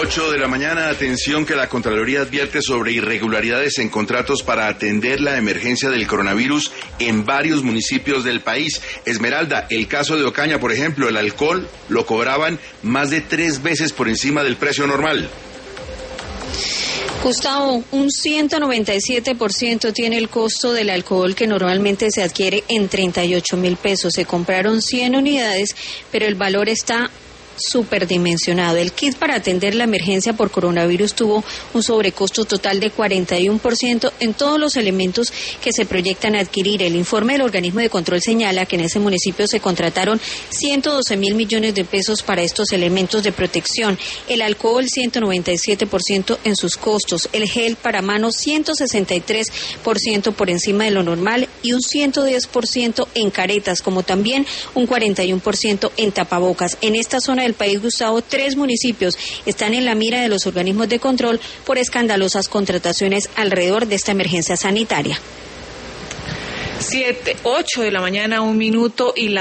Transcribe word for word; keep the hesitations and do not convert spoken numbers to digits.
ocho de la mañana, atención que la Contraloría advierte sobre irregularidades en contratos para atender la emergencia del coronavirus en varios municipios del país. Esmeralda, el caso de Ocaña, por ejemplo, el alcohol lo cobraban más de tres veces por encima del precio normal. Gustavo, un ciento noventa y siete por ciento tiene el costo del alcohol que normalmente se adquiere en treinta y ocho mil pesos. Se compraron cien unidades, pero el valor está superdimensionado. El kit para atender la emergencia por coronavirus tuvo un sobrecosto total de cuarenta y uno por ciento en todos los elementos que se proyectan adquirir. El informe del organismo de control señala que en ese municipio se contrataron ciento doce mil millones de pesos para estos elementos de protección. El alcohol ciento noventa y siete por ciento en sus costos, el gel para manos ciento sesenta y tres por ciento por encima de lo normal y un ciento diez por ciento en caretas, como también un cuarenta y uno por ciento en tapabocas. En esta zona del país, Gustavo, tres municipios están en la mira de los organismos de control por escandalosas contrataciones alrededor de esta emergencia sanitaria. Siete, ocho de la mañana, un minuto y la